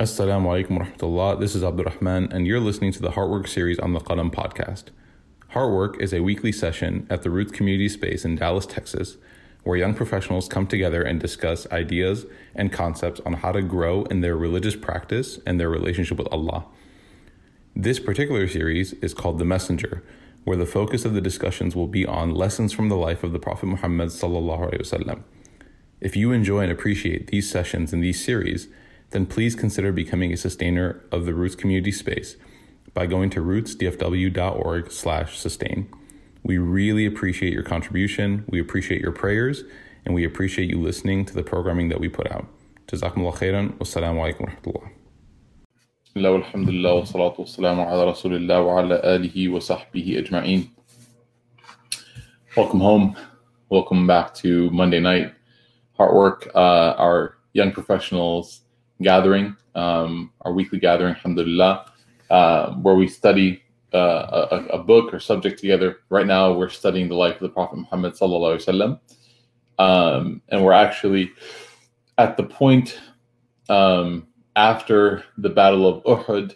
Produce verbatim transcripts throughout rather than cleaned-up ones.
Assalamu alaikum wa rahmatullah. This is Abdul Rahman, and you're listening to the Heartwork series on the Qalam podcast. Heartwork is a weekly session at the Roots Community Space in Dallas, Texas, where young professionals come together and discuss ideas and concepts on how to grow in their religious practice and their relationship with Allah. This particular series is called The Messenger, where the focus of the discussions will be on lessons from the life of the Prophet Muhammad sallallahu alaihi wasallam. If you enjoy and appreciate these sessions and these series, then please consider becoming a sustainer of the Roots Community Space by going to rootsdfw.org slash sustain. We really appreciate your contribution, we appreciate your prayers, and we appreciate you listening to the programming that we put out. Jazakumullah khairan. Wassalamu alaikum wa rahmatullah. Bismillah, alhamdulillah, wa salatu wa salamu ala rasulillah wa ala alihi wa sahbihi ajma'in. Welcome home. Welcome back to Monday night Heartwork, uh, our young professionals gathering, um, our weekly gathering, alhamdulillah, uh, where we study uh, a, a book or subject together. Right now, we're studying the life of the Prophet Muhammad sallallahu alaihi wasallam, um, and we're actually at the point um, after the Battle of Uhud,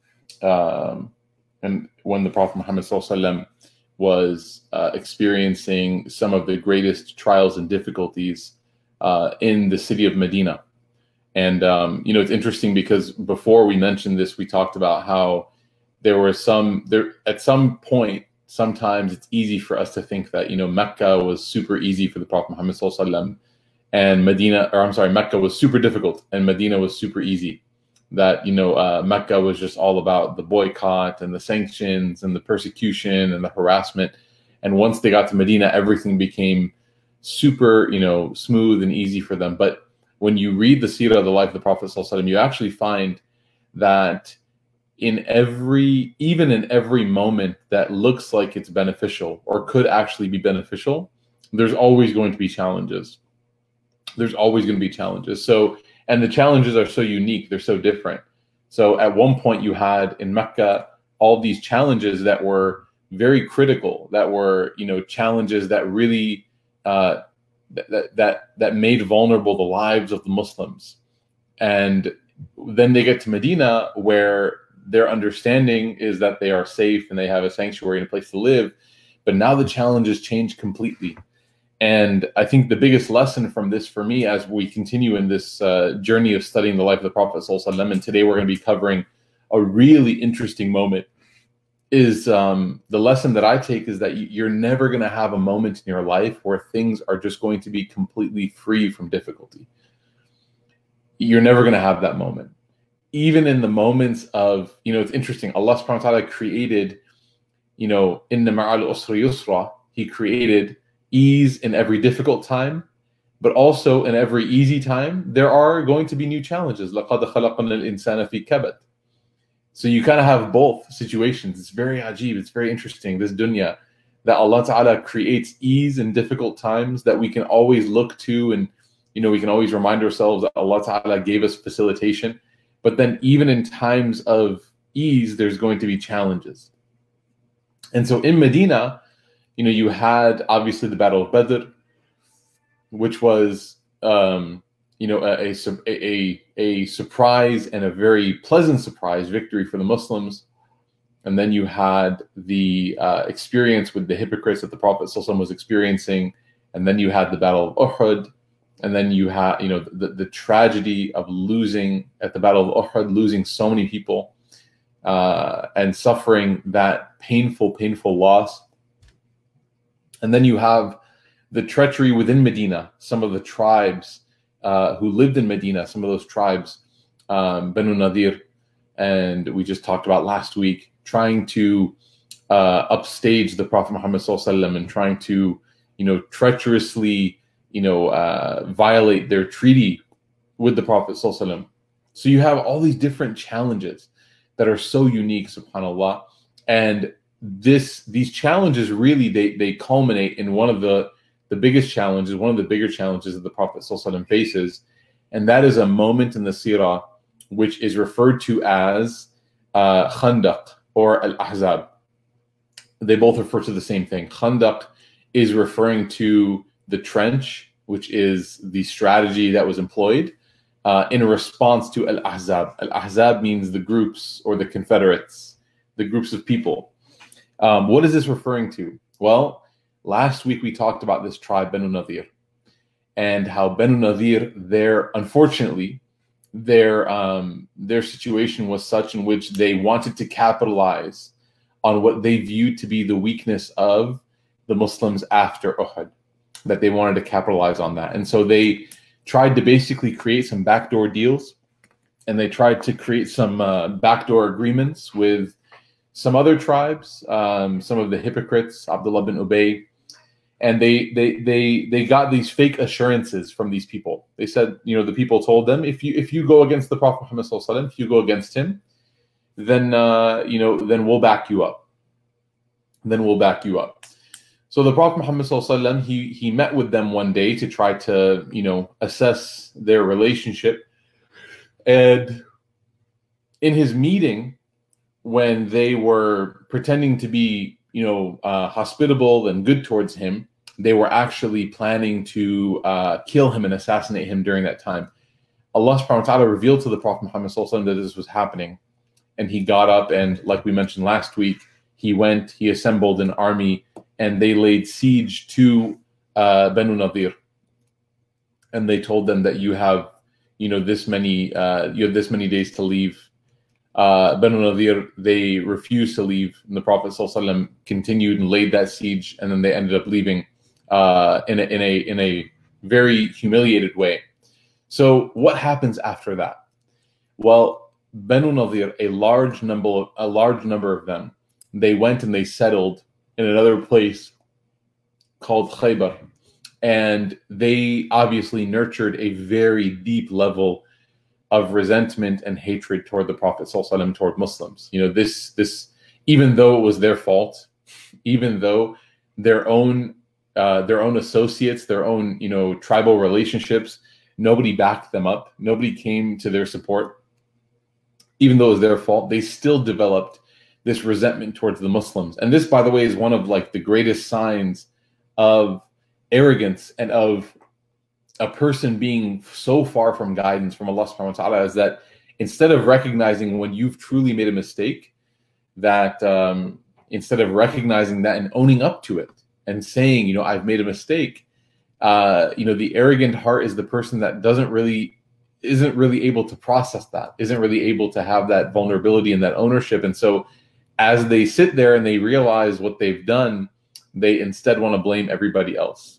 um, and when the Prophet Muhammad sallallahu alaihi wasallam was uh, experiencing some of the greatest trials and difficulties uh, in the city of Medina. And, um, you know, it's interesting because before we mentioned this, we talked about how there were some, there at some point, sometimes it's easy for us to think that, you know, Mecca was super easy for the Prophet Muhammad sallallahu alaihi wasallam, and Medina, or I'm sorry, Mecca was super difficult and Medina was super easy. That, you know, uh, Mecca was just all about the boycott and the sanctions and the persecution and the harassment. And once they got to Medina, everything became super, you know, smooth and easy for them. But when you read the seerah of the life of the Prophet ﷺ, you actually find that in every, even in every moment that looks like it's beneficial or could actually be beneficial, there's always going to be challenges. There's always going to be challenges. So, and the challenges are so unique. They're so different. So at one point you had in Mecca all these challenges that were very critical, that were, you know, challenges that really, uh, that that that made vulnerable the lives of the Muslims. And then they get to Medina, where their understanding is that they are safe and they have a sanctuary and a place to live. But now the challenges change completely. And I think the biggest lesson from this for me, as we continue in this uh, journey of studying the life of the Prophet ﷺ, and today we're going to be covering a really interesting moment, is um, the lesson that I take is that you're never going to have a moment in your life where things are just going to be completely free from difficulty. You're never going to have that moment. Even in the moments of, you know, it's interesting, Allah subhanahu wa ta'ala created, you know, inna ma'al usri yusra, He created ease in every difficult time, but also in every easy time, there are going to be new challenges. لَقَدْ خَلَقْنَا الْإِنسَانَ فِي كَبَدٍ. So you kind of have both situations. It's very ajib, it's very interesting, this dunya, that Allah Ta'ala creates ease in difficult times that we can always look to, and, you know, we can always remind ourselves that Allah Ta'ala gave us facilitation. But then even in times of ease, there's going to be challenges. And so in Medina, you know, you had obviously the Battle of Badr, which was, um, you know, a, a, a, a surprise and a very pleasant surprise victory for the Muslims. And then you had the uh, experience with the hypocrites that the Prophet ﷺ was experiencing. And then you had the Battle of Uhud. And then you had, you know, the, the tragedy of losing at the Battle of Uhud, losing so many people uh, and suffering that painful, painful loss. And then you have the treachery within Medina, some of the tribes Uh, who lived in Medina, some of those tribes, um, Banu Nadir, and we just talked about last week, trying to uh, upstage the Prophet Muhammad sallallahu alaihi wasallam and trying to, you know, treacherously, you know, uh, violate their treaty with the Prophet sallallahu alaihi wasallam. So you have all these different challenges that are so unique, subhanAllah, and this these challenges really they they culminate in one of the the biggest challenges, one of the bigger challenges that the Prophet ﷺ faces, and that is a moment in the seerah which is referred to as uh, Khandaq or Al-Ahzab. They both refer to the same thing. Khandaq is referring to the trench, which is the strategy that was employed. uh, in response to Al-Ahzab. Al-Ahzab means the groups or the confederates, the groups of people. Um, what is this referring to? Well, last week we talked about this tribe, Banu Nadir, and how Banu Nadir, their, unfortunately, their um, their situation was such in which they wanted to capitalize on what they viewed to be the weakness of the Muslims after Uhud, that they wanted to capitalize on that. And so they tried to basically create some backdoor deals, and they tried to create some uh, backdoor agreements with some other tribes, um, some of the hypocrites, Abdullah bin Ubay, and they they they they got these fake assurances from these people. They said, you know, the people told them, if you if you go against the Prophet Muhammad sallallahu alaihi wasallam, if you go against him, then uh, you know, then we'll back you up. Then we'll back you up. So the Prophet Muhammad sallallahu alaihi wasallam, he he met with them one day to try to, you know, assess their relationship, and in his meeting, when they were pretending to be, you know, uh, hospitable and good towards him, they were actually planning to uh, kill him and assassinate him during that time. Allah subhanahu wa ta'ala revealed to the Prophet Muhammad sallallahu alaihi wasallam that this was happening. And he got up and, like we mentioned last week, he went, he assembled an army, and they laid siege to uh, Banu Nadir. And they told them that you have, you know, this many, uh, you have this many days to leave. Uh, Banu Nadir, they refused to leave, and the Prophet ﷺ continued and laid that siege, and then they ended up leaving uh, in a in a in a very humiliated way. So what happens after that? Well, Banu Nadir, a large number of, a large number of them, they went and they settled in another place called Khaybar, and they obviously nurtured a very deep level of resentment and hatred toward the Prophet ﷺ, toward Muslims. You know, this, this, even though it was their fault, even though their own, uh, their own associates, their own, you know, tribal relationships, nobody backed them up, nobody came to their support, even though it was their fault, they still developed this resentment towards the Muslims. And this, by the way, is one of like the greatest signs of arrogance and of a person being so far from guidance from Allah subhanahu wa ta'ala, is that instead of recognizing when you've truly made a mistake, that um, instead of recognizing that and owning up to it and saying, you know, I've made a mistake, uh, you know, the arrogant heart is the person that doesn't really, isn't really able to process that, isn't really able to have that vulnerability and that ownership. And so as they sit there and they realize what they've done, they instead want to blame everybody else.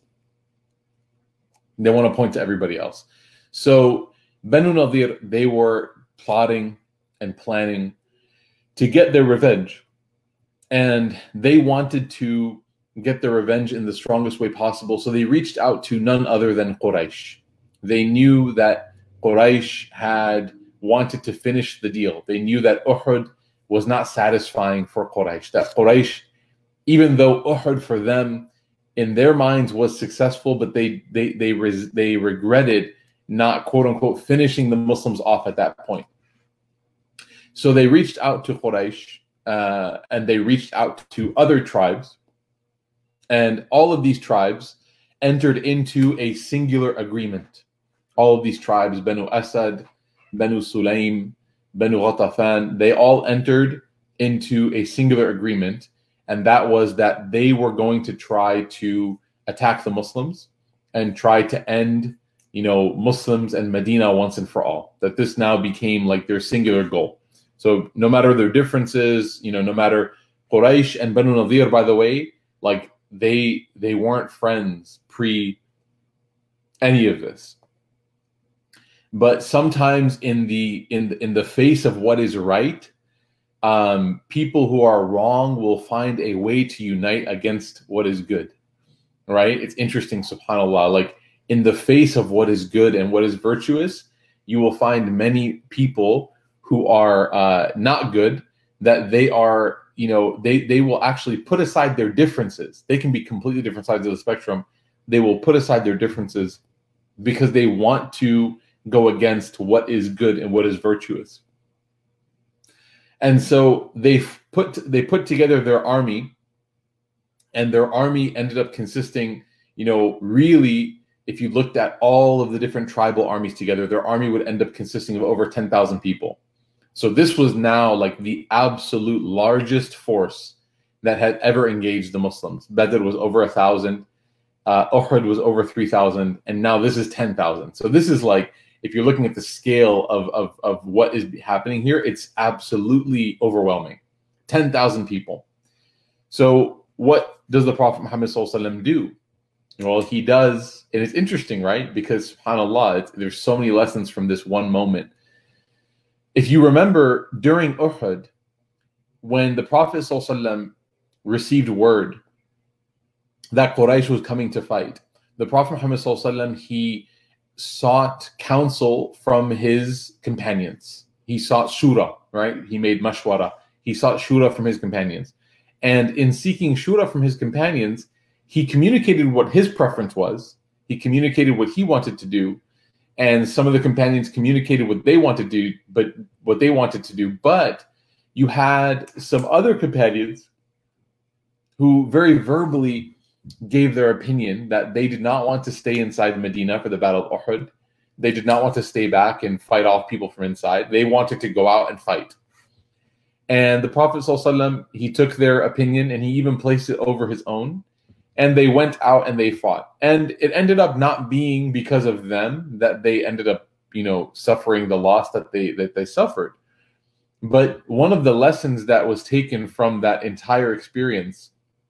They want to point to everybody else. So Banu Nadir, they were plotting and planning to get their revenge. And they wanted to get their revenge in the strongest way possible. So they reached out to none other than Quraysh. They knew that Quraysh had wanted to finish the deal. They knew that Uhud was not satisfying for Quraysh. That Quraysh, even though Uhud for them, in their minds was successful, but they they they res, they regretted not, quote unquote, finishing the Muslims off at that point. So they reached out to Quraysh, uh, and they reached out to other tribes, and all of these tribes entered into a singular agreement. All of these tribes, Banu Asad, Banu Sulaim, Banu Ghatafan, they all entered into a singular agreement. And that was that they were going to try to attack the Muslims and try to end, you know, Muslims and Medina once and for all. That this now became like their singular goal. So no matter their differences, you know, no matter Quraysh and Banu Nadir, by the way, like they they weren't friends pre any of this. But sometimes in the in the, in the face of what is right, Um, people who are wrong will find a way to unite against what is good, right? It's interesting, subhanAllah, like in the face of what is good and what is virtuous, you will find many people who are uh, not good, that they are, you know, they, they will actually put aside their differences. They can be completely different sides of the spectrum. They will put aside their differences because they want to go against what is good and what is virtuous. And so they put they put together their army, and their army ended up consisting, you know, really if you looked at all of the different tribal armies together, their army would end up consisting of over ten thousand people. So this was now like the absolute largest force that had ever engaged the Muslims. Badr was over a thousand, uh, Uhud was over three thousand, and now this is ten thousand. So this is like, if you're looking at the scale of, of, of what is happening here, it's absolutely overwhelming. ten thousand people. So what does the Prophet Muhammad sallallahu alaihi wasallam do? Well, he does, and it's interesting, right? Because subhanAllah, it's, there's so many lessons from this one moment. If you remember, during Uhud, when the Prophet ﷺ received word that Quraysh was coming to fight, the Prophet Muhammad ﷺ, he sought counsel from his companions. He sought shura, right? He made mashwara. He sought shura from his companions. And in seeking shura from his companions, he communicated what his preference was. He communicated what he wanted to do. And some of the companions communicated what they wanted to do, but what they wanted to do. But you had some other companions who very verbally gave their opinion that they did not want to stay inside Medina for the Battle of Uhud. They did not want to stay back and fight off people from inside. They wanted to go out and fight. And the Prophet ﷺ, he took their opinion and he even placed it over his own. And they went out and they fought. And it ended up not being because of them that they ended up, you know, suffering the loss that they that they suffered. But one of the lessons that was taken from that entire experience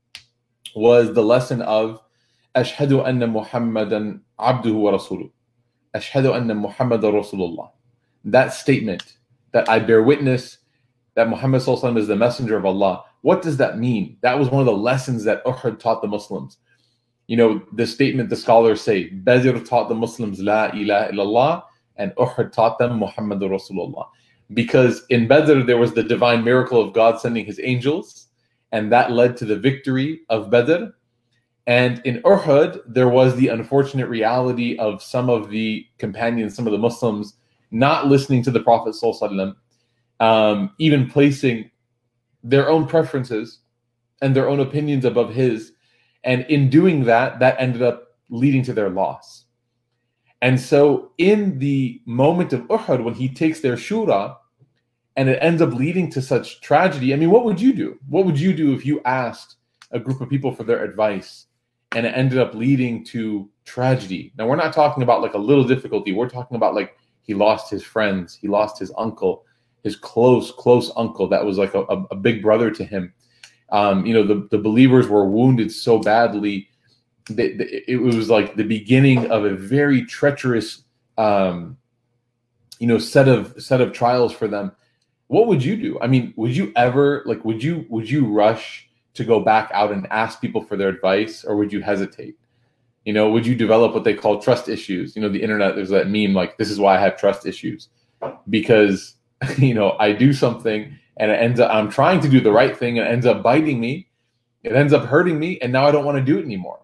was the lesson of Ashhadu anna Muhammadan abduhu wa rasuluh. Ashhadu anna Muhammadan Rasulullah. That statement, that I bear witness that Muhammad sallallahu alaihi wasallam is the messenger of Allah. What does that mean? That was one of the lessons that Uhud taught the Muslims. You know, the statement the scholars say, Badr taught the Muslims La ilaha illallah, and Uhud taught them Muhammadur Rasulullah. Because in Badr, there was the divine miracle of God sending his angels, and that led to the victory of Badr. And in Uhud, there was the unfortunate reality of some of the companions, some of the Muslims, not listening to the Prophet sallallahu alaihi wasallam, um, even placing their own preferences and their own opinions above his. And in doing that, that ended up leading to their loss. And so in the moment of Uhud, when he takes their shura and it ends up leading to such tragedy, I mean, what would you do? What would you do if you asked a group of people for their advice and it ended up leading to tragedy? Now, we're not talking about like a little difficulty. We're talking about like he lost his friends, he lost his uncle, his close, close uncle that was like a, a, a big brother to him. Um, you know, the, the believers were wounded so badly that it was like the beginning of a very treacherous, um, you know, set of set of trials for them. What would you do? I mean, would you ever like? Would you would you rush to go back out and ask people for their advice, or would you hesitate? You know, would you develop what they call trust issues? You know, the internet, there's that meme like, "This is why I have trust issues," because you know, I do something and it ends up, I'm trying to do the right thing and it ends up biting me. It ends up hurting me. And now I don't want to do it anymore.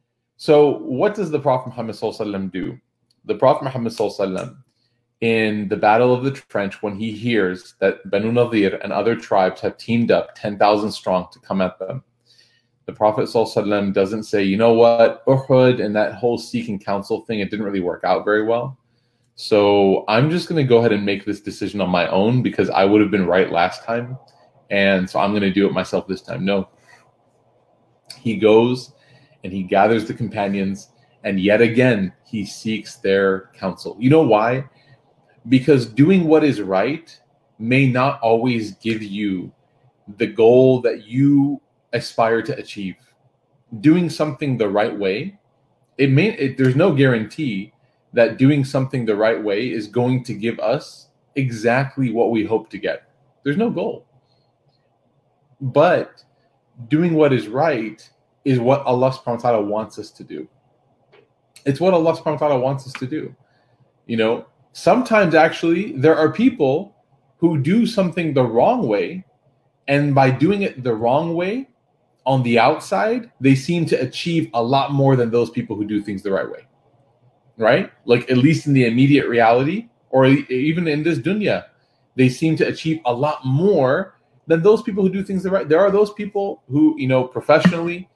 So what does the Prophet Muhammad sallallahu alaihi wasallam do? The Prophet Muhammad sallallahu alaihi wasallam, in the Battle of the Trench, when he hears that Banu Nadir and other tribes have teamed up ten thousand strong to come at them, the Prophet sallallahu alaihi wasallam doesn't say, you know what, Uhud and that whole seeking counsel thing, it didn't really work out very well. So I'm just going to go ahead and make this decision on my own because I would have been right last time. And so I'm going to do it myself this time. No. He goes and he gathers the companions and yet again, he seeks their counsel. You know why? Because doing what is right may not always give you the goal that you aspire to achieve. Doing something the right way, it may, it, there's no guarantee that doing something the right way is going to give us exactly what we hope to get. There's no goal. But doing what is right is what Allah subhanahu wa ta'ala wants us to do. It's what Allah subhanahu wa ta'ala wants us to do. You know, sometimes actually there are people who do something the wrong way, and by doing it the wrong way, on the outside, they seem to achieve a lot more than those people who do things the right way. Right? Like at least in the immediate reality, or even in this dunya, they seem to achieve a lot more than those people who do things the right. There are those people who, you know, professionally,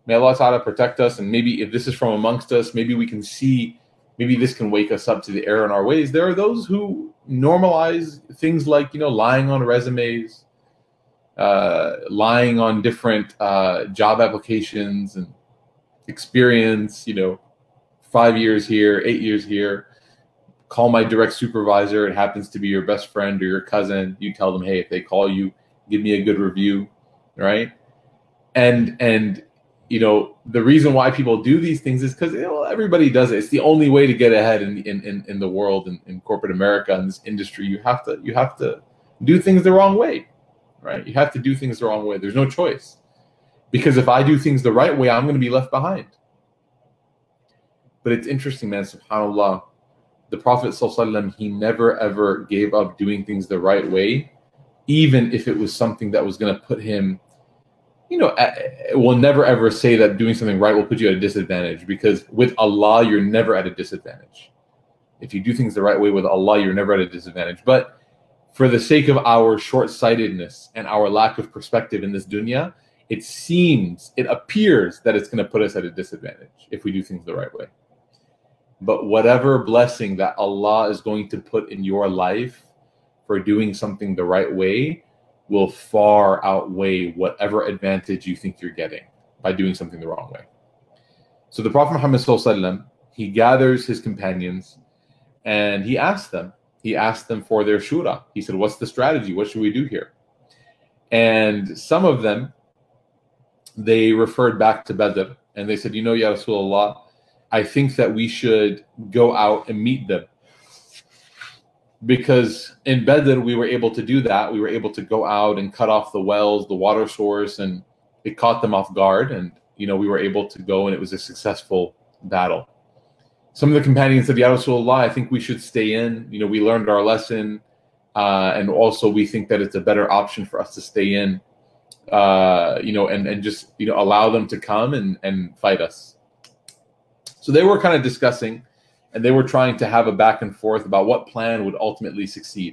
may Allah Ta'ala protect us, and maybe if this is from amongst us, maybe we can see, maybe this can wake us up to the error in our ways. There are those who normalize things like, you know, lying on resumes, uh, lying on different uh, job applications and experience, you know, five years here, eight years here. Call my direct supervisor. It happens to be your best friend or your cousin. You tell them, hey, if they call you, give me a good review, right? And, and you know, the reason why people do these things is because, you know, everybody does it. It's the only way to get ahead in in, in, in the world, in, in corporate America, in this industry. You have to you have to do things the wrong way, right? You have to do things the wrong way. There's no choice. Because if I do things the right way, I'm going to be left behind. But it's interesting, man, subhanAllah, the Prophet ﷺ, he never ever gave up doing things the right way, even if it was something that was going to put him, you know, we'll never ever say that doing something right will put you at a disadvantage, because with Allah, you're never at a disadvantage. If you do things the right way with Allah, you're never at a disadvantage. But for the sake of our short-sightedness and our lack of perspective in this dunya, it seems, it appears that it's going to put us at a disadvantage if we do things the right way. But whatever blessing that Allah is going to put in your life for doing something the right way will far outweigh whatever advantage you think you're getting by doing something the wrong way. So the Prophet Muhammad sallallahu alaihi wasallam, he gathers his companions and he asked them, he asked them for their shura. He said, what's the strategy? What should we do here? And some of them, they referred back to Badr and they said, you know, Ya Rasulullah, I think that we should go out and meet them. Because in Badr, we were able to do that. We were able to go out and cut off the wells, the water source, and it caught them off guard. And, you know, we were able to go and it was a successful battle. Some of the companions said, Ya Rasulullah, I think we should stay in. You know, we learned our lesson. Uh, and also we think that it's a better option for us to stay in, uh, you know, and, and just, you know, allow them to come and, and fight us. So they were kind of discussing, and they were trying to have a back and forth about what plan would ultimately succeed.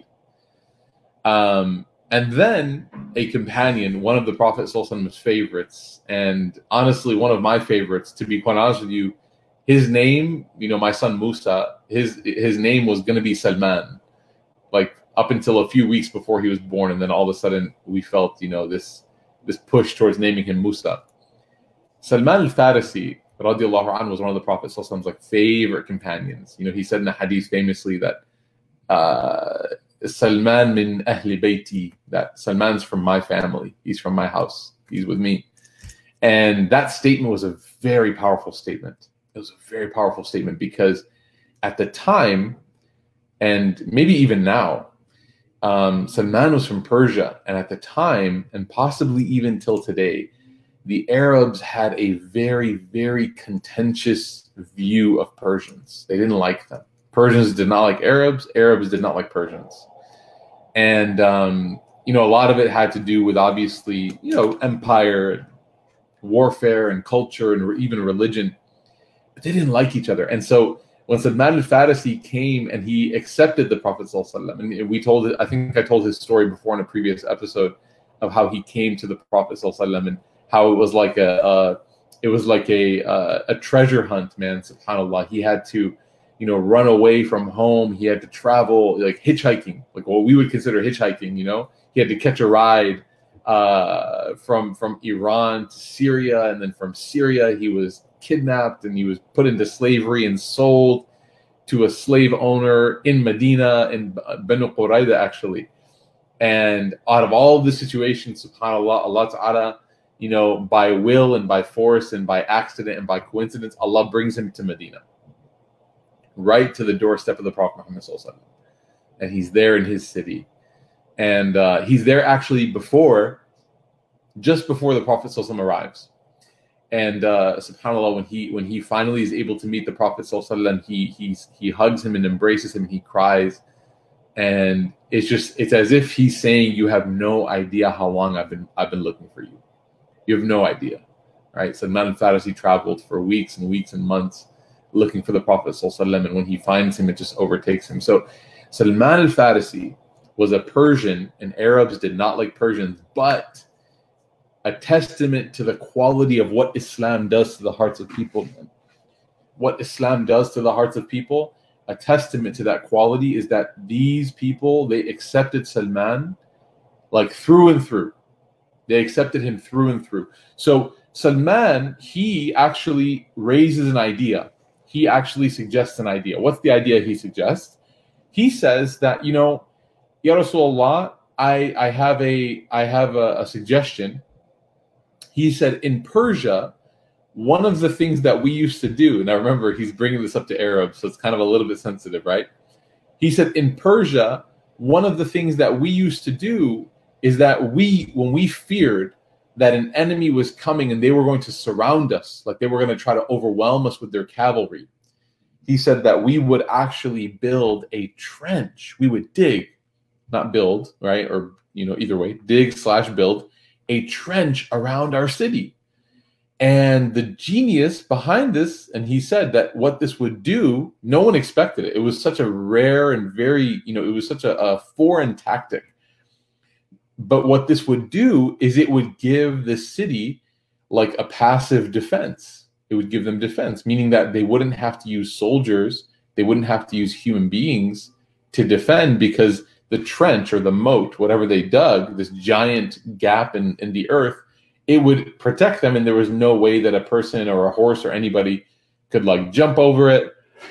Um, and then a companion, one of the Prophet ﷺ's favorites, and honestly, one of my favorites, to be quite honest with you, his name, you know, my son Musa, his his name was going to be Salman, like up until a few weeks before he was born. And then all of a sudden we felt, you know, this, this push towards naming him Musa. Salman al-Farisi, radiallahu anhu, was one of the Prophet ﷺ's like favorite companions. You know, he said in a hadith famously that uh, Salman min ahli bayti, that Salman's from my family. He's from my house. He's with me. And that statement was a very powerful statement. It was a very powerful statement because at the time, and maybe even now, um, Salman was from Persia. And at the time, and possibly even till today, the Arabs had a very, very contentious view of Persians. They didn't like them. Persians did not like Arabs. Arabs did not like Persians. And, um, you know, a lot of it had to do with, obviously, you know, empire, warfare, and culture, and even religion. But they didn't like each other. And so when Salman al-Farisi came and he accepted the Prophet ﷺ, and we told it, I think I told his story before in a previous episode of how he came to the Prophet ﷺ and how it was like a, uh, it was like a uh, a treasure hunt, man. Subhanallah, he had to, you know, run away from home. He had to travel, like hitchhiking, like what we would consider hitchhiking. You know, he had to catch a ride uh, from from Iran to Syria, and then from Syria he was kidnapped and he was put into slavery and sold to a slave owner in Medina, in Banu Qurayza actually. And out of all of the situations, subhanallah, Allah Ta'ala, you know, by will and by force and by accident and by coincidence, Allah brings him to Medina, right to the doorstep of the Prophet Muhammad sallallahu alaihi wasallam. And he's there in his city. And uh, he's there actually before, just before the Prophet sallallahu alaihi wasallam arrives. And uh, subhanAllah, when he when he finally is able to meet the Prophet sallallahu alaihi wasallam, he he's, he hugs him and embraces him. He cries. And it's just, it's as if he's saying, you have no idea how long I've been I've been looking for you. You have no idea, right? Salman al-Farisi traveled for weeks and weeks and months looking for the Prophet ﷺ, and when he finds him, it just overtakes him. So Salman al-Farisi was a Persian, and Arabs did not like Persians, but a testament to the quality of what Islam does to the hearts of people. What Islam does to the hearts of people, a testament to that quality is that these people, they accepted Salman like through and through. They accepted him through and through. So Salman, he actually raises an idea. He actually suggests an idea. What's the idea he suggests? He says that, you know, Ya Rasulullah, I, I have a I have a, a suggestion. He said, in Persia, one of the things that we used to do, now remember, he's bringing this up to Arabs, so it's kind of a little bit sensitive, right? He said, in Persia, one of the things that we used to do is that we, when we feared that an enemy was coming and they were going to surround us, like they were going to try to overwhelm us with their cavalry, he said that we would actually build a trench. We would dig, not build, right? Or, you know, either way, dig slash build a trench around our city. And the genius behind this, and he said that what this would do, no one expected it. It was such a rare and very, you know, it was such a, a foreign tactic. But what this would do is it would give the city like a passive defense. It would give them defense, meaning that they wouldn't have to use soldiers. They wouldn't have to use human beings to defend, because the trench or the moat, whatever they dug, this giant gap in, in the earth, it would protect them, and there was no way that a person or a horse or anybody could like jump over it.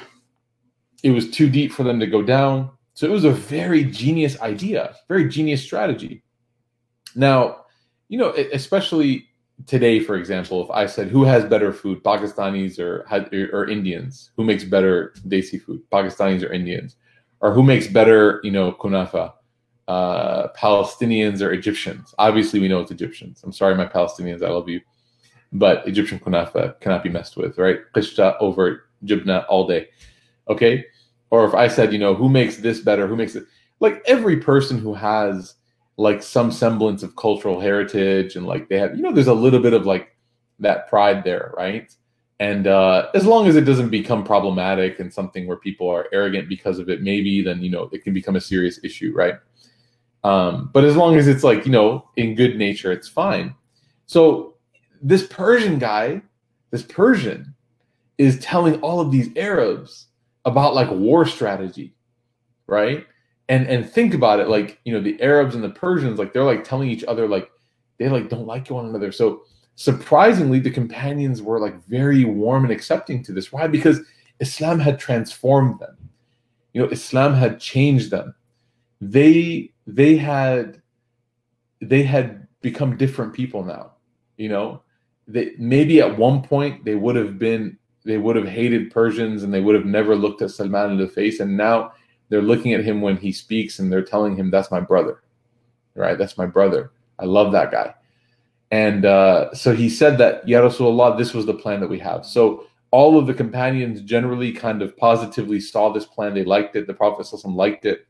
It was too deep for them to go down. So it was a very genius idea, very genius strategy. Now, you know, especially today, for example, if I said, who has better food, Pakistanis or, or Indians? Who makes better desi food, Pakistanis or Indians? Or who makes better, you know, kunafa? Uh, Palestinians or Egyptians? Obviously, we know it's Egyptians. I'm sorry, my Palestinians, I love you. But Egyptian kunafa cannot be messed with, right? Qishta over jibna all day. Okay? Or if I said, you know, who makes this better? Who makes it? Like every person who has like some semblance of cultural heritage and like they have, you know, there's a little bit of like that pride there, right? And uh, as long as it doesn't become problematic and something where people are arrogant because of it, maybe then, you know, it can become a serious issue, right? Um, but as long as it's like, you know, in good nature, it's fine. So this Persian guy, this Persian is telling all of these Arabs about like war strategy, right? And and think about it, like, you know, the Arabs and the Persians, like they're like telling each other, like they like don't like one another. So surprisingly, the companions were like very warm and accepting to this. Why? Because Islam had transformed them. You know, Islam had changed them. They they had they had become different people now. You know, they maybe at one point they would have been they would have hated Persians and they would have never looked at Salman in the face, and now they're looking at him when he speaks and they're telling him, that's my brother, right? That's my brother. I love that guy. And uh, so he said that, Ya Rasulullah, this was the plan that we have. So all of the companions generally kind of positively saw this plan. They liked it. The Prophet ﷺ liked it.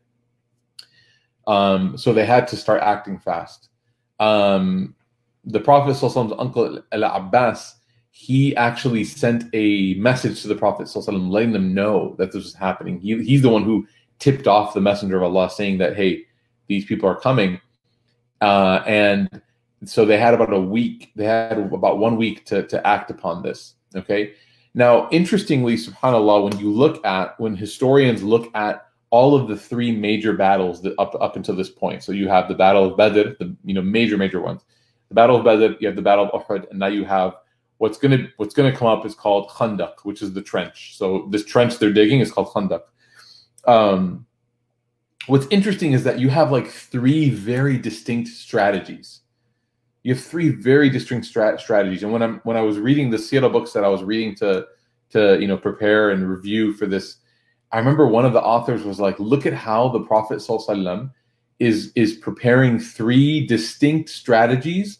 Um, so they had to start acting fast. Um, the Prophet ﷺ's uncle Al-Abbas, he actually sent a message to the Prophet ﷺ letting them know that this was happening. He, he's the one who tipped off the Messenger of Allah saying that, hey, these people are coming. Uh, and so they had about a week, they had about one week to, to act upon this, okay? Now, interestingly, subhanAllah, when you look at, when historians look at all of the three major battles that up, up until this point, so you have the Battle of Badr, the you know major, major ones. The Battle of Badr, you have the Battle of Uhud, and now you have what's gonna what's gonna come up is called Khandaq, which is the trench. So this trench they're digging is called Khandaq. Um, what's interesting is that you have like three very distinct strategies. You have three very distinct strat- strategies. And when I'm when I was reading the Sirah books that I was reading to to you know prepare and review for this, I remember one of the authors was like, look at how the Prophet ﷺ is is preparing three distinct strategies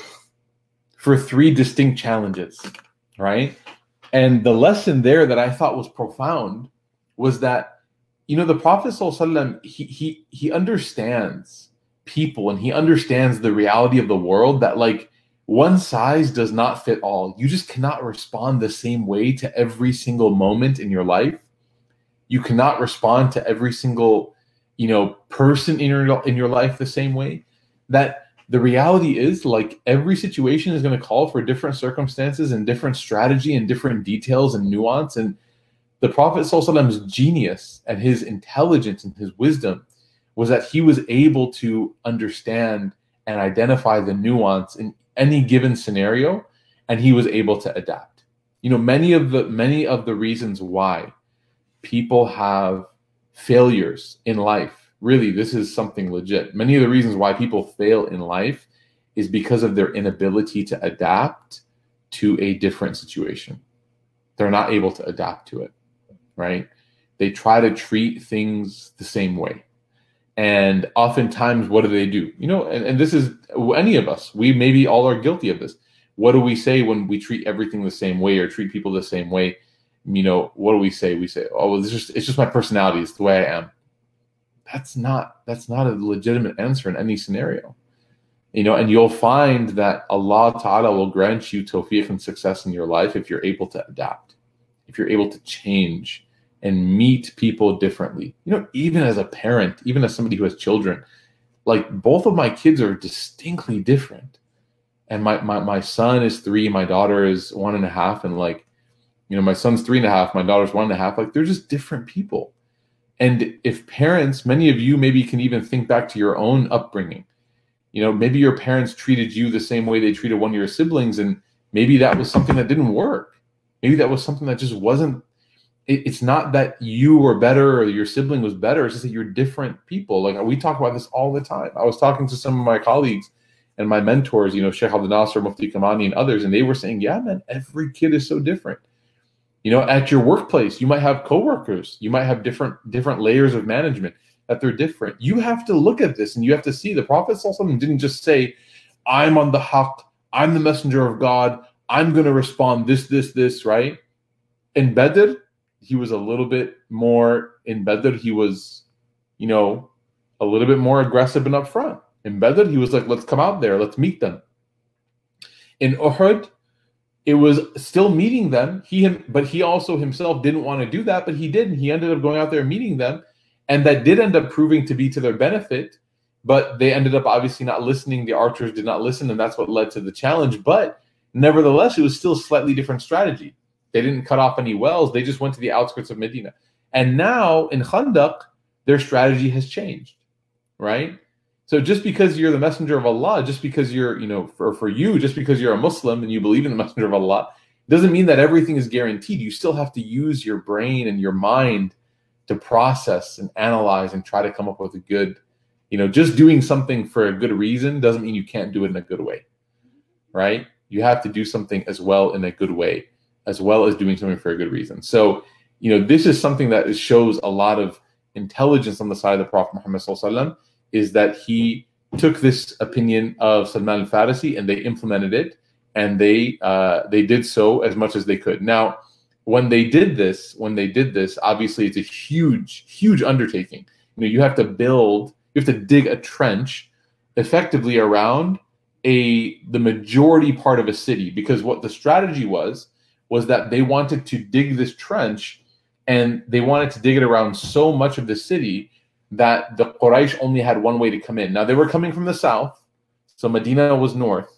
for three distinct challenges, right? And the lesson there that I thought was profound was that, you know, the Prophet ﷺ, he he he understands people and he understands the reality of the world, that like one size does not fit all. You just cannot respond the same way to every single moment in your life. You cannot respond to every single, you know, person in your in your life the same way. That the reality is, like, every situation is going to call for different circumstances and different strategy and different details and nuance. And the Prophet ﷺ's genius and his intelligence and his wisdom was that he was able to understand and identify the nuance in any given scenario, and he was able to adapt. You know, many of the many of the reasons why people have failures in life, really, this is something legit. Many of the reasons why people fail in life is because of their inability to adapt to a different situation. They're not able to adapt to it, right? They try to treat things the same way. And oftentimes, what do they do? You know, and, and this is any of us. We maybe all are guilty of this. What do we say when we treat everything the same way or treat people the same way? You know, what do we say? We say, oh, well, it's just, it's just my personality. It's the way I am. That's not, that's not a legitimate answer in any scenario. You know, and you'll find that Allah Ta'ala will grant you tawfiq and success in your life if you're able to adapt, if you're able to change and meet people differently. You know, even as a parent, even as somebody who has children, like, both of my kids are distinctly different. And my, my, my son is three, my daughter is one and a half. And like, you know, my son's three and a half, my daughter's one and a half. Like, they're just different people. And if parents, many of you maybe can even think back to your own upbringing. You know, maybe your parents treated you the same way they treated one of your siblings, and maybe that was something that didn't work. Maybe that was something that just wasn't, it, it's not that you were better or your sibling was better, it's just that you're different people. Like, we talk about this all the time. I was talking to some of my colleagues and my mentors, you know, Sheikh Abdul Nasser, Mufti Kamani, and others, and they were saying, yeah, man, every kid is so different. You know, at your workplace, you might have coworkers, you might have different different layers of management, that they're different. You have to look at this and you have to see the Prophet ﷺ didn't just say, I'm on the haqq, I'm the messenger of God, I'm going to respond this, this, this, right? In Badr, he was a little bit more, in Badr, he was, you know, a little bit more aggressive and upfront. In Badr, he was like, let's come out there, let's meet them. In Uhud, it was still meeting them. He, but he also himself didn't want to do that, but he did. And he ended up going out there and meeting them. And that did end up proving to be to their benefit. But they ended up obviously not listening. The archers did not listen. And that's what led to the challenge. But nevertheless, it was still a slightly different strategy. They didn't cut off any wells. They just went to the outskirts of Medina. And now in Khandaq, their strategy has changed, right? So just because you're the messenger of Allah, just because you're, you know, for, for you, just because you're a Muslim and you believe in the messenger of Allah, doesn't mean that everything is guaranteed. You still have to use your brain and your mind to process and analyze and try to come up with a good, you know, just doing something for a good reason doesn't mean you can't do it in a good way, right? You have to do something as well in a good way, as well as doing something for a good reason. So, you know, this is something that shows a lot of intelligence on the side of the Prophet Muhammad Sallallahu Alaihi Wasallam, is that he took this opinion of Salman al-Farisi and they implemented it, and they uh, they did so as much as they could. Now, when they did this, when they did this, obviously it's a huge, huge undertaking. You know, you have to build, you have to dig a trench effectively around a the majority part of a city, because what the strategy was was that they wanted to dig this trench, and they wanted to dig it around so much of the city that the Quraysh only had one way to come in. Now, they were coming from the south, so Medina was north.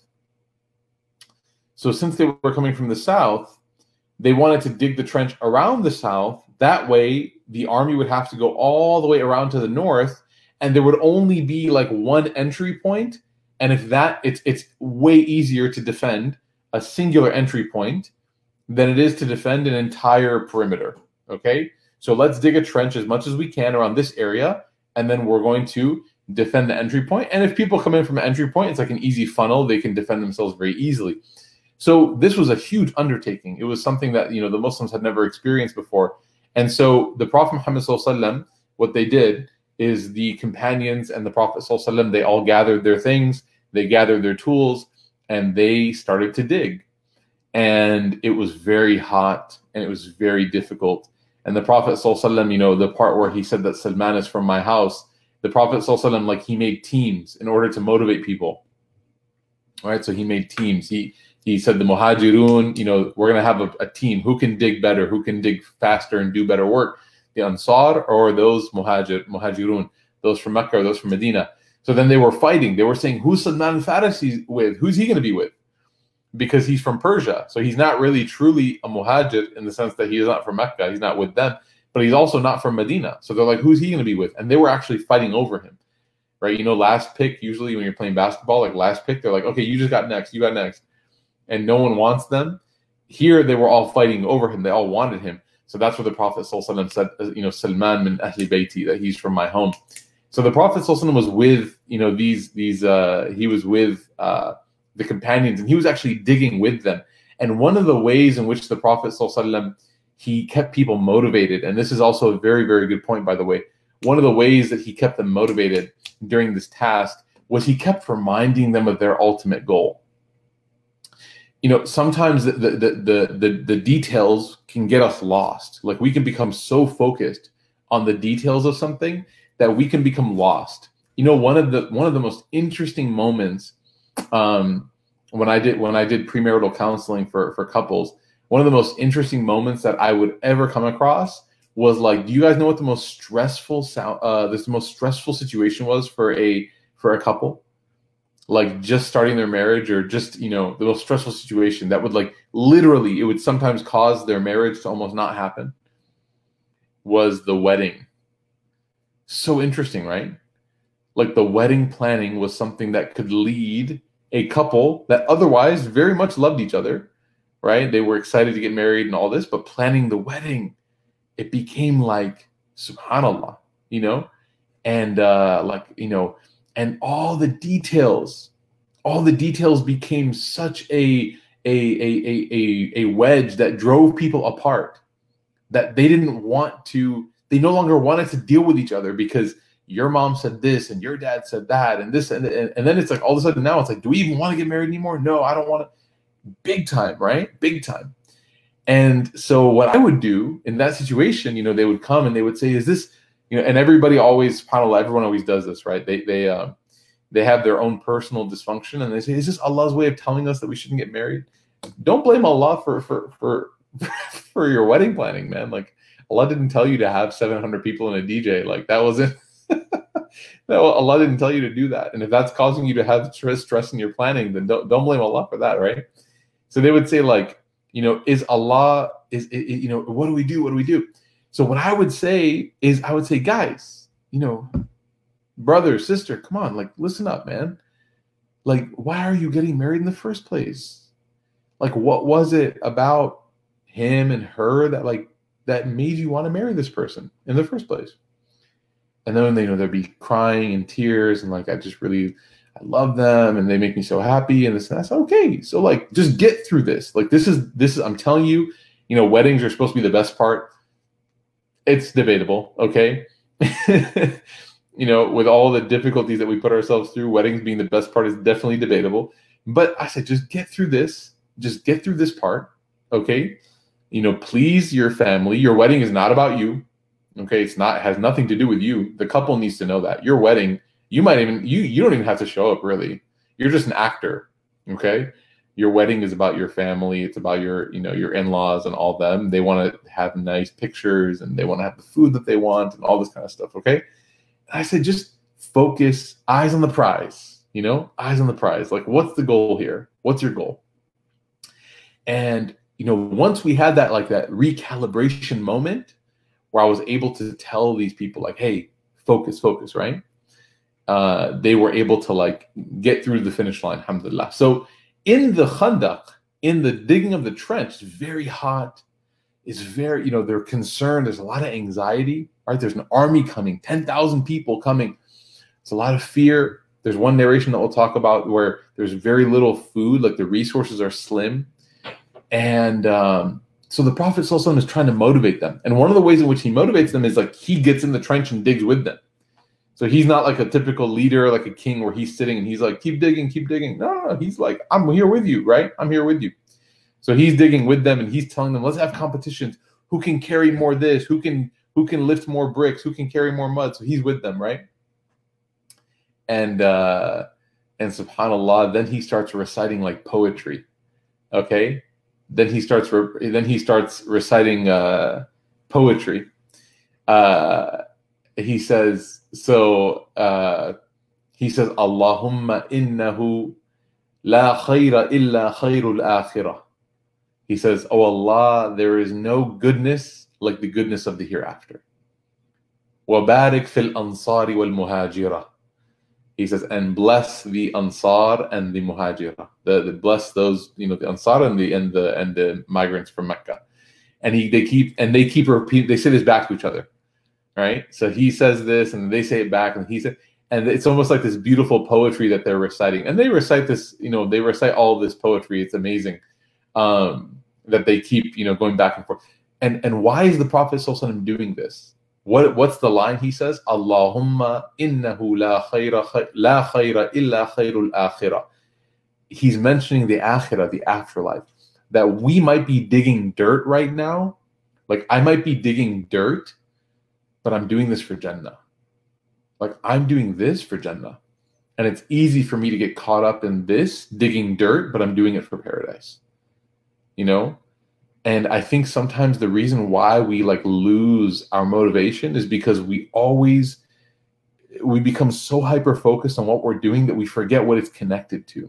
So since they were coming from the south, they wanted to dig the trench around the south. That way, the army would have to go all the way around to the north, and there would only be like one entry point. And if that, it's it's way easier to defend a singular entry point than it is to defend an entire perimeter, okay? So let's dig a trench as much as we can around this area, and then we're going to defend the entry point. And if people come in from an entry point, it's like an easy funnel. They can defend themselves very easily. So this was a huge undertaking. It was something that, you know, the Muslims had never experienced before. And so the Prophet Muhammad Sallallahu Alaihi Wasallam, what they did is the companions and the Prophet Sallallahu Alaihi Wasallam, they all gathered their things, they gathered their tools, and they started to dig. And it was very hot, and it was very difficult. And the Prophet ﷺ, you know, the part where he said that Salman is from my house, the Prophet ﷺ, like, he made teams in order to motivate people. All right, so he made teams. He he said the Muhajirun, you know, we're going to have a, a team. Who can dig better? Who can dig faster and do better work? The Ansar or those Muhajir, Muhajirun, those from Mecca or those from Medina? So then they were fighting. They were saying, who's Salman al-Farisi with? Who's he going to be with? Because he's from Persia. So he's not really truly a muhajir in the sense that he is not from Mecca. He's not with them. But he's also not from Medina. So they're like, who's he going to be with? And they were actually fighting over him. Right? You know, last pick, usually when you're playing basketball, like last pick, they're like, okay, you just got next. You got next. And no one wants them. Here, they were all fighting over him. They all wanted him. So that's what the Prophet ﷺ said, you know, Salman min ahli bayti, that he's from my home. So the Prophet ﷺ was with, you know, these, these, uh, he was with uh, the companions, and he was actually digging with them. And one of the ways in which the Prophet ﷺ, he kept people motivated, and this is also a very, very good point, by the way. One of the ways that he kept them motivated during this task was he kept reminding them of their ultimate goal. You know, sometimes the, the, the, the, the details can get us lost. Like, we can become so focused on the details of something that we can become lost. You know, one of the one of the most interesting moments um, when I did when I did premarital counseling for, for couples, one of the most interesting moments that I would ever come across was like, do you guys know what the most stressful sound uh, this most stressful situation was for a for a couple? Like just starting their marriage, or just, you know, the most stressful situation that would, like, literally, it would sometimes cause their marriage to almost not happen, was the wedding. So interesting, right? Like, the wedding planning was something that could lead a couple that otherwise very much loved each other, right? They were excited to get married and all this, but planning the wedding, it became like, subhanallah, you know? And uh, like, you know, and all the details, all the details became such a, a, a, a, a wedge that drove people apart, that they didn't want to, they no longer wanted to deal with each other because your mom said this and your dad said that and this. And, and, and then it's like, all of a sudden now it's like, do we even want to get married anymore? No, I don't want to. Big time, right? Big time. And so what I would do in that situation, you know, they would come and they would say, is this, you know, and everybody always, subhanAllah, everyone always does this, right? They they um, they have their own personal dysfunction, and they say, is this Allah's way of telling us that we shouldn't get married? Don't blame Allah for for for for your wedding planning, man. Like, Allah didn't tell you to have seven hundred people and a D J. Like, that wasn't, no, Allah didn't tell you to do that. And if that's causing you to have stress, stress in your planning, then don't, don't blame Allah for that, right? So they would say, like, you know, is Allah, is, is you know, what do we do? What do we do? So what I would say is, I would say, guys, you know, brother, sister, come on, like, listen up, man. Like, why are you getting married in the first place? Like, what was it about him and her that, like, that made you want to marry this person in the first place? And then, you know, they'd be crying in tears and like, I just really, I love them and they make me so happy and this and that. So, okay. So, like, just get through this. Like, this is, this is, I'm telling you, you know, weddings are supposed to be the best part. It's debatable. Okay. You know, with all the difficulties that we put ourselves through, weddings being the best part is definitely debatable. But I said, just get through this. Just get through this part. Okay. You know, please your family. Your wedding is not about you. Okay. It's not, it has nothing to do with you. The couple needs to know that. Your wedding, you might even, you, you don't even have to show up really. You're just an actor. Okay. Your wedding is about your family. It's about your, you know, your in-laws and all them. They want to have nice pictures and they want to have the food that they want and all this kind of stuff. Okay. And I said, just focus, eyes on the prize, you know, eyes on the prize. Like, what's the goal here? What's your goal? And, you know, once we had that, like that recalibration moment where I was able to tell these people like, hey, focus, focus, right? Uh, they were able to like get through the finish line, alhamdulillah. So in the Khandaq, in the digging of the trench, it's very hot. It's very, you know, they're concerned. There's a lot of anxiety, right? There's an army coming, ten thousand people coming. It's a lot of fear. There's one narration that we'll talk about where there's very little food, like the resources are slim. And um, so the Prophet ﷺ is trying to motivate them. And one of the ways in which he motivates them is like he gets in the trench and digs with them. So he's not like a typical leader, like a king where he's sitting and he's like, keep digging, keep digging. No, no, no. He's like, I'm here with you, right? I'm here with you. So he's digging with them and he's telling them, let's have competitions. Who can carry more this? Who can who can lift more bricks? Who can carry more mud? So he's with them, right? And uh, and subhanAllah, then he starts reciting like poetry. Okay? Then he starts re- then he starts reciting uh, poetry. Uh, he says, so uh, He says, Allahumma innahu la khayra illa khayrul akhirah. He says, oh Allah, there is no goodness like the goodness of the hereafter. وَبَارِكْ فِي الْأَنصَارِ وَالْمُهَاجِرَةِ. He says, and bless the Ansar and the Muhajirah. The, the bless those, you know, the Ansar and the and the and the migrants from Mecca. And he they keep and they keep repeat. They say this back to each other, right? So he says this, and they say it back, and he said, and it's almost like this beautiful poetry that they're reciting. And they recite this, you know, they recite all this poetry. It's amazing um, that they keep, you know, going back and forth. And and why is the Prophet Sallallahu Alaihi Wasallam doing this? What what's the line he says? Allahumma innahu la khayra la khayra illa khayrul akhirah. He's mentioning the akhirah, the afterlife. That we might be digging dirt right now. Like I might be digging dirt, but I'm doing this for Jannah. Like I'm doing this for Jannah. And it's easy for me to get caught up in this, digging dirt, but I'm doing it for paradise. You know? And I think sometimes the reason why we like lose our motivation is because we always, we become so hyper-focused on what we're doing that we forget what it's connected to.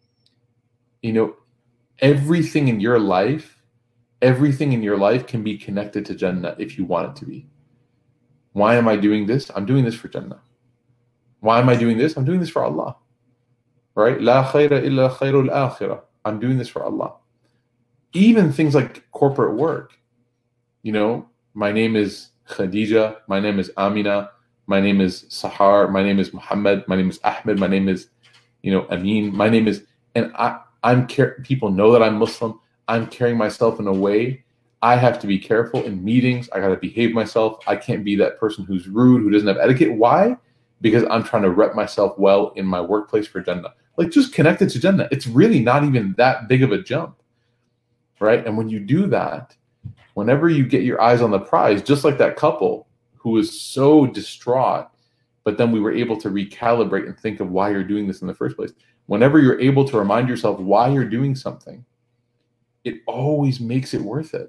You know, everything in your life, everything in your life can be connected to Jannah if you want it to be. Why am I doing this? I'm doing this for Jannah. Why am I doing this? I'm doing this for Allah. Right? La khayra illa khayrul akhirah. I'm doing this for Allah. Even things like corporate work. You know, my name is Khadija. My name is Amina. My name is Sahar. My name is Muhammad. My name is Ahmed. My name is, you know, Amin. My name is, and I, I'm care. People know that I'm Muslim. I'm carrying myself in a way. I have to be careful in meetings. I got to behave myself. I can't be that person who's rude, who doesn't have etiquette. Why? Because I'm trying to rep myself well in my workplace for Jannah. Like just connected to Jannah. It's really not even that big of a jump. Right? And when you do that, whenever you get your eyes on the prize, just like that couple who was so distraught, but then we were able to recalibrate and think of why you're doing this in the first place. Whenever you're able to remind yourself why you're doing something, it always makes it worth it.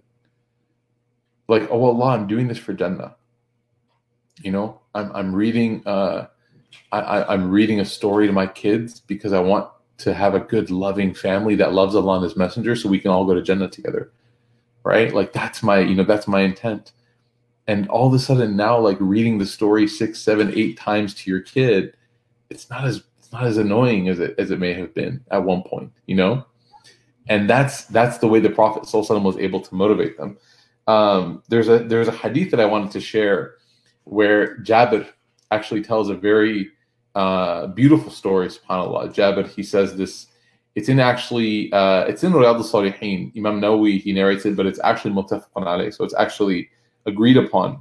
Like, oh Allah, I'm doing this for Jannah. You know, I'm I'm reading uh, I, I, I'm reading a story to my kids because I want to have a good, loving family that loves Allah and His Messenger, so we can all go to Jannah together, right? Like that's my, you know, that's my intent. And all of a sudden now, like reading the story six, seven, eight times to your kid, it's not as it's not as annoying as it as it may have been at one point, you know. And that's that's the way the Prophet Sallallahu Alaihi Wasallam was able to motivate them. Um, there's a there's a hadith that I wanted to share where Jabir actually tells a very Uh, beautiful story, subhanAllah. Jabir, he says this, it's in actually, uh, it's in Riyadh al-Salihin. Imam Nawawi, he narrates it, but it's actually muttafaqun alayh, so it's actually agreed upon,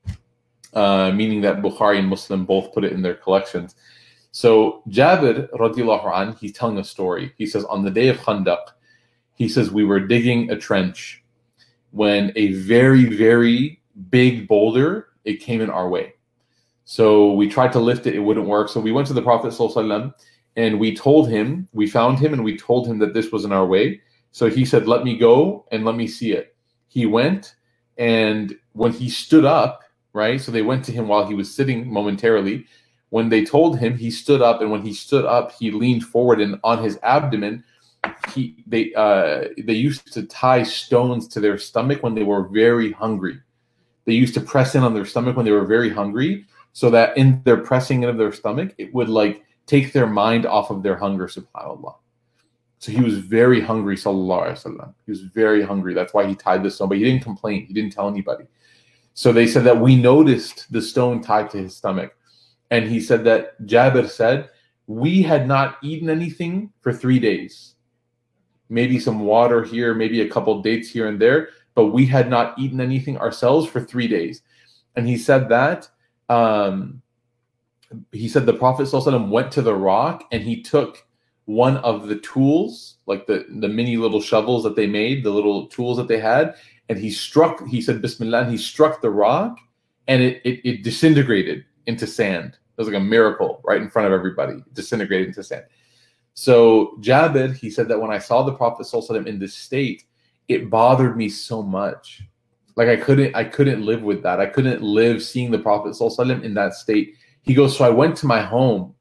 uh, meaning that Bukhari and Muslim both put it in their collections. So Jabir, radiallahu anh, he's telling a story. He says, on the day of Khandaq, he says, we were digging a trench when a very, very big boulder, it came in our way. So we tried to lift it, it wouldn't work. So we went to the Prophet ﷺ and we told him, we found him and we told him that this was in our way. So he said, let me go and let me see it. He went, and when he stood up, right? So they went to him while he was sitting momentarily. When they told him, he stood up, and when he stood up, he leaned forward, and on his abdomen, he they uh, they used to tie stones to their stomach when they were very hungry. They used to press in on their stomach when they were very hungry, so that in their pressing into their stomach, it would like take their mind off of their hunger, subhanAllah. So he was very hungry, sallallahu alaihi wasallam. He was very hungry. That's why he tied the stone, but he didn't complain. He didn't tell anybody. So they said that we noticed the stone tied to his stomach. And he said that Jabir said, we had not eaten anything for three days. Maybe some water here, maybe a couple dates here and there, but we had not eaten anything ourselves for three days. And he said that, um, he said the Prophet ﷺ went to the rock and he took one of the tools, like the, the mini little shovels that they made, the little tools that they had, and he struck, he said, Bismillah, and he struck the rock, and it, it, it disintegrated into sand. It was like a miracle right in front of everybody. It disintegrated into sand. So Jabir, he said that when I saw the Prophet ﷺ in this state, it bothered me so much. Like I couldn't, I couldn't live with that. I couldn't live seeing the Prophet ﷺ in that state. He goes, so I went to my home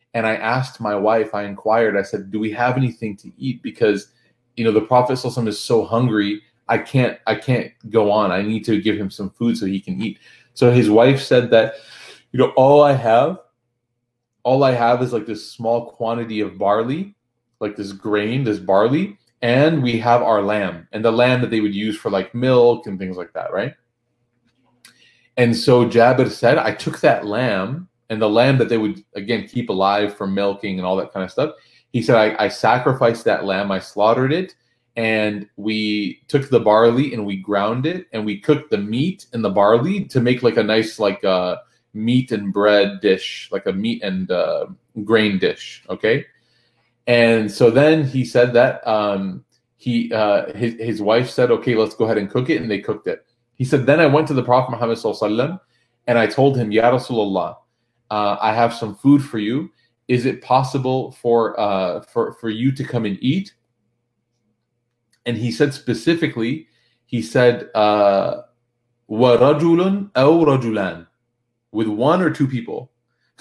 And I asked my wife, I inquired, I said, do we have anything to eat? Because, you know, the Prophet sallallahu alaihi wasallam is so hungry. I can't, I can't go on. I need to give him some food so he can eat. So his wife said that, you know, all I have, all I have is like this small quantity of barley, like this grain, this barley, and we have our lamb, and the lamb that they would use for like milk and things like that, right? And so Jabir said, I took that lamb, and the lamb that they would, again, keep alive for milking and all that kind of stuff. He said, I, I sacrificed that lamb, I slaughtered it, and we took the barley and we ground it, and we cooked the meat and the barley to make like a nice like uh, meat and bread dish, like a meat and uh, grain dish, okay? And so then he said that um, he uh, his, his wife said, okay, let's go ahead and cook it, and they cooked it. He said, then I went to the Prophet Muhammad sallallahu alaihi wasallam, and I told him, Ya Rasulullah, uh, I have some food for you. Is it possible for uh, for for you to come and eat? And he said specifically, he said, uh, وَرَجُلٌ أَوْ رَجُلَانِ, with one or two people.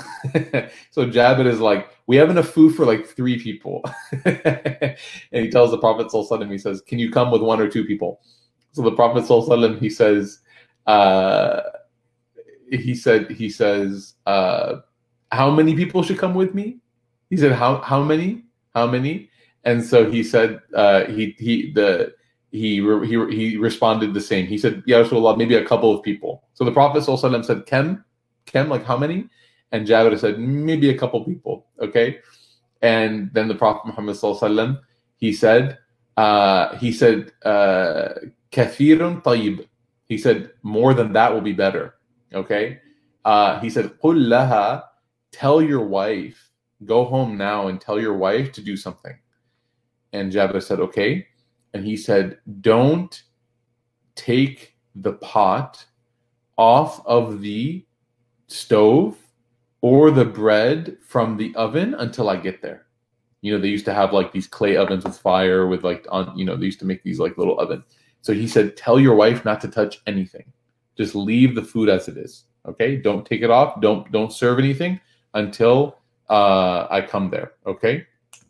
So Jabir is like, we have enough food for like three people. And he tells the Prophet sallallahu alaihi wasallam, he says, can you come with one or two people? So the Prophet sallallahu alaihi wasallam, he says, uh, he said, he says, uh, how many people should come with me? He said, how how many? How many? And so he said, uh, he he the he he he responded the same. He said, Ya Rasulullah, maybe a couple of people. So the Prophet sallallahu alaihi wasallam said, Kem, Kem, like how many? And Jabir said, maybe a couple people. Okay. And then the Prophet Muhammad sallallahu alaihi wasallam, he said, uh, he said, uh, kathirun tayyib. He said, more than that will be better. Okay. Uh, he said, qul laha, tell your wife, go home now and tell your wife to do something. And Jabir said, okay. And he said, don't take the pot off of the stove or the bread from the oven until I get there. You know, they used to have like these clay ovens with fire with like, on, you know, they used to make these like little ovens. So he said, tell your wife not to touch anything. Just leave the food as it is. Okay. Don't take it off. Don't, don't serve anything until uh, I come there. Okay.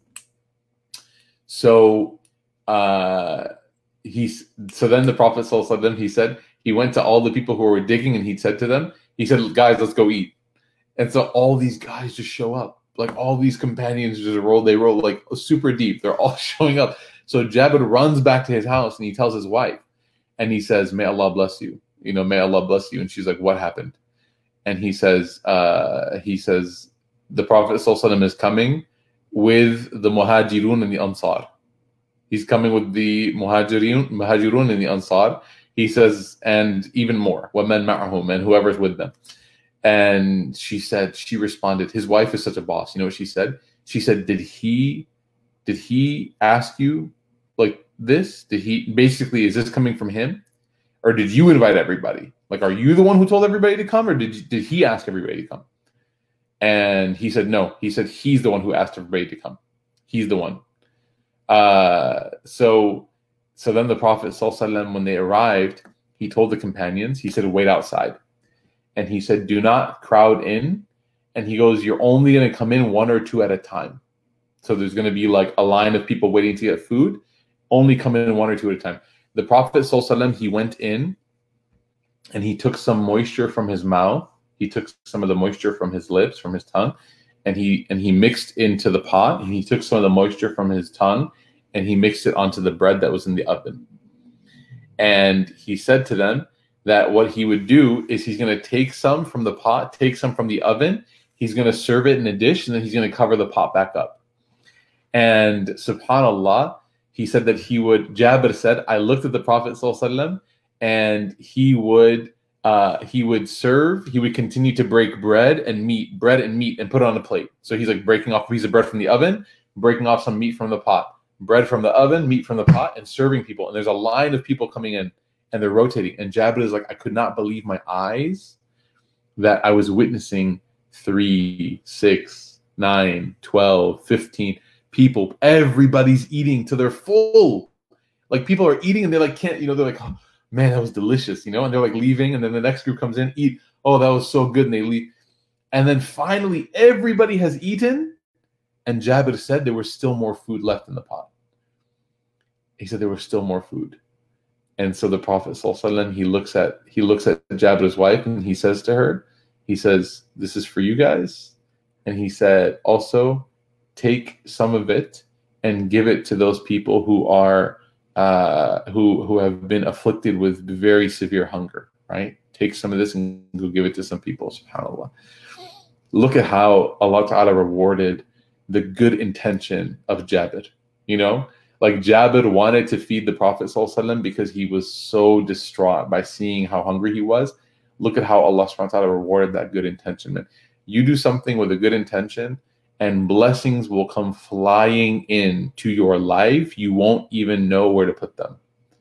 So, uh, he's, so then the Prophet sallallahu alaihi wasallam, he said, he went to all the people who were digging and he said to them, he said, guys, let's go eat. And so all these guys just show up, like all these companions just roll, they roll like super deep. They're all showing up. So Jabir runs back to his house and he tells his wife and he says, may Allah bless you. You know, may Allah bless you. And she's like, what happened? And he says, uh, he says, the Prophet sallallahu alaihi wasallam is coming with the Muhajirun and the Ansar. He's coming with the Muhajirun, Muhajirun and the Ansar. He says, and even more, وَمَنْ مَعَهُمْ, and whoever's with them. And she said, she responded, his wife is such a boss. You know what she said? She said, did he, did he ask you like this? Did he, basically, is this coming from him? Or did you invite everybody? Like, are you the one who told everybody to come? Or did, did he ask everybody to come? And he said, no. He said, he's the one who asked everybody to come. He's the one. Uh, so, so then the Prophet sallallahu alaihi wasallam, when they arrived, he told the companions, he said, wait outside. And he said, do not crowd in. And he goes, you're only going to come in one or two at a time. So there's going to be like a line of people waiting to get food. Only come in one or two at a time. The Prophet sallallahu alaihi wasallam, he went in and he took some moisture from his mouth. He took some of the moisture from his lips, from his tongue, and he and he mixed into the pot. And he took some of the moisture from his tongue and he mixed it onto the bread that was in the oven. And he said to them that what he would do is he's going to take some from the pot, take some from the oven. He's going to serve it in a dish, and then he's going to cover the pot back up. And subhanAllah, he said that he would, Jabir said, I looked at the Prophet sallallahu alaihi wasallam, and he would uh, he would serve, he would continue to break bread and meat, bread and meat, and put it on a plate. So he's like breaking off a piece of bread from the oven, breaking off some meat from the pot, bread from the oven, meat from the pot, and serving people. And there's a line of people coming in, and they're rotating. And Jabir is like, I could not believe my eyes that I was witnessing three, six, nine, twelve, fifteen people. Everybody's eating till they're full. Like people are eating and they like can't, you know, they're like, oh, man, that was delicious, you know, and they're like leaving. And then the next group comes in, eat. Oh, that was so good. And they leave. And then finally, everybody has eaten. And Jabir said there was still more food left in the pot. He said there was still more food. And so the Prophet ﷺ, he looks at he looks at Jabir's wife and he says to her, he says, this is for you guys. And he said, also take some of it and give it to those people who are uh, who who have been afflicted with very severe hunger, right? Take some of this and go give it to some people, subhanAllah. Look at how Allah Ta'ala rewarded the good intention of Jabir, you know? Like Jabir wanted to feed the Prophet ﷺ because he was so distraught by seeing how hungry he was. Look at how Allah subhanahu wa ta'ala rewarded that good intention, man. You do something with a good intention and blessings will come flying in to your life. You won't even know where to put them.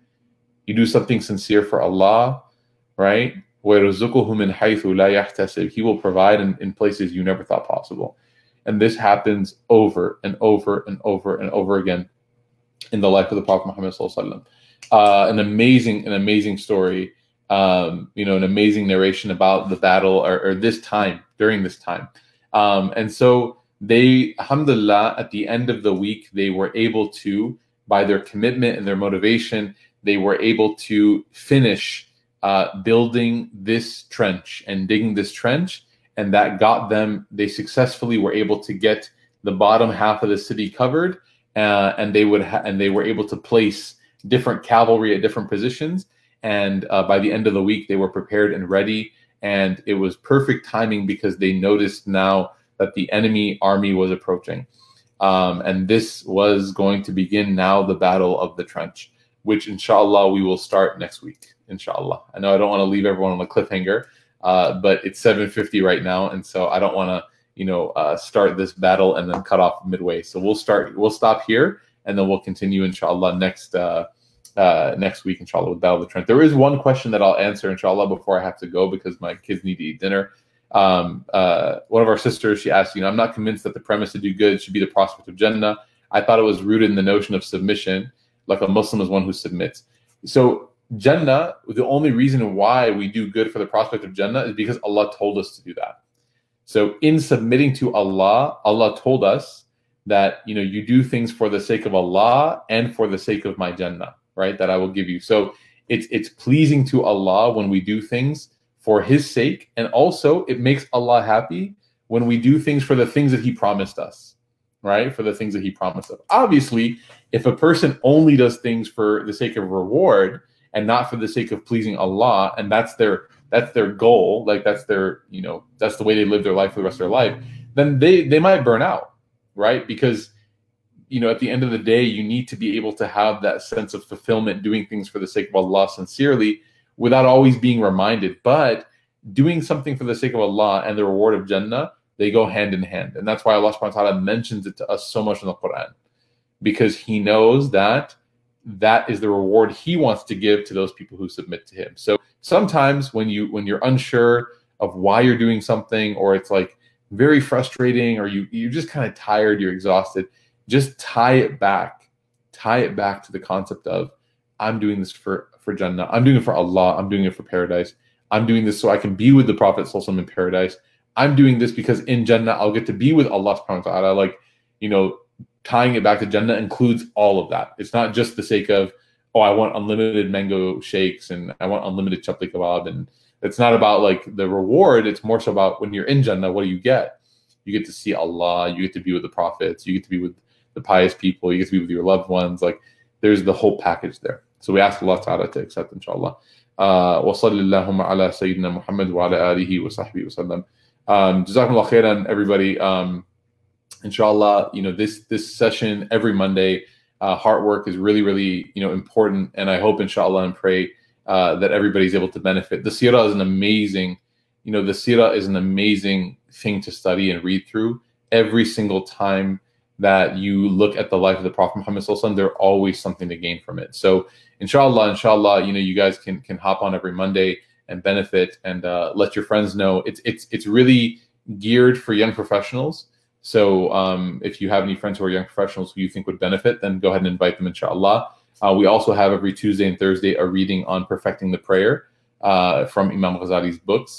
You do something sincere for Allah, right? وَيَرْزُقُهُ مِنْ حَيْثُ لَا يَحْتَسِبُ. He will provide in, in places you never thought possible. And this happens over and over and over and over again in the life of the Prophet Muhammad sallallahu alaihi wasallam. Uh, an amazing, an amazing story, um, you know, an amazing narration about the battle or, or this time, during this time. Um, and so they, alhamdulillah, at the end of the week, they were able to, by their commitment and their motivation, they were able to finish uh, building this trench and digging this trench. And that got them, they successfully were able to get the bottom half of the city covered. Uh, and they would ha- and they were able to place different cavalry at different positions. And uh, by the end of the week, they were prepared and ready. And it was perfect timing because they noticed now that the enemy army was approaching. Um, and this was going to begin now the Battle of the Trench, which inshallah we will start next week, inshallah. I know I don't want to leave everyone on a cliffhanger, uh, but it's seven fifty right now. And so I don't want to you know, uh, start this battle and then cut off midway. So we'll start, we'll stop here and then we'll continue, inshallah, next uh, uh, next week, inshallah, with Battle of the Trench. There is one question that I'll answer, inshallah, before I have to go because my kids need to eat dinner. Um, uh, one of our sisters, she asked, you know, I'm not convinced that the premise to do good should be the prospect of Jannah. I thought it was rooted in the notion of submission, like a Muslim is one who submits. So Jannah, the only reason why we do good for the prospect of Jannah is because Allah told us to do that. So in submitting to Allah, Allah told us that, you know, you do things for the sake of Allah and for the sake of my Jannah, right? That I will give you. So it's it's pleasing to Allah when we do things for His sake. And also it makes Allah happy when we do things for the things that He promised us, right? For the things that He promised us. Obviously, if a person only does things for the sake of reward and not for the sake of pleasing Allah, and that's their that's their goal, like that's their, you know, that's the way they live their life for the rest of their life, then they, they might burn out, right? Because, you know, at the end of the day, you need to be able to have that sense of fulfillment, doing things for the sake of Allah sincerely without always being reminded. But doing something for the sake of Allah and the reward of Jannah, they go hand in hand. And that's why Allah subhanahu wa ta'ala mentions it to us so much in the Quran, because He knows that that is the reward He wants to give to those people who submit to Him. So sometimes when you when you're unsure of why you're doing something, or it's like very frustrating, or you you're just kind of tired, you're exhausted, just tie it back, tie it back to the concept of I'm doing this for for Jannah, I'm doing it for Allah, I'm doing it for paradise, I'm doing this so I can be with the Prophet sallallahu alaihi wasallam in paradise, I'm doing this because in Jannah I'll get to be with Allah subhanahu wa ta'ala. Like, you know, tying it back to Jannah includes all of that. It's not just the sake of, oh, I want unlimited mango shakes and I want unlimited chapli kebab. And it's not about like the reward. It's more so about when you're in Jannah, what do you get? You get to see Allah. You get to be with the prophets. You get to be with the pious people. You get to be with your loved ones. Like there's the whole package there. So we ask Allah Ta'ala to accept, inshallah. Uh, wa sallallahu ala Sayyidina Muhammad wa ala alihi wa sahbihi wa sallam. Um, Jazakumullah khairan, everybody. Um, Inshallah, you know, this this session every Monday, uh, heart work is really, really, you know, important. And I hope, inshallah, and pray uh, that everybody's able to benefit. The seerah is an amazing, you know, the seerah is an amazing thing to study and read through. Every single time that you look at the life of the Prophet Muhammad sallallahu alaihi wasallam, there's always something to gain from it. So, inshallah, inshallah, you know, you guys can can hop on every Monday and benefit, and uh, let your friends know. It's it's it's really geared for young professionals. So um, if you have any friends who are young professionals who you think would benefit, then go ahead and invite them, inshallah. Uh, we also have every Tuesday and Thursday a reading on perfecting the prayer uh, from Imam Ghazali's books.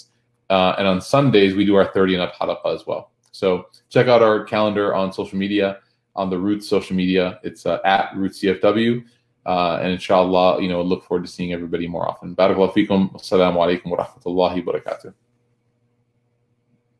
Uh, and on Sundays, we do our thirty and up halaqa as well. So check out our calendar on social media, on the Roots social media. It's uh, at Roots C F W. Uh, and inshallah, you know, look forward to seeing everybody more often. Barakallahu feekum. Assalamu alaikum wa rahmatullahi wa barakatuh.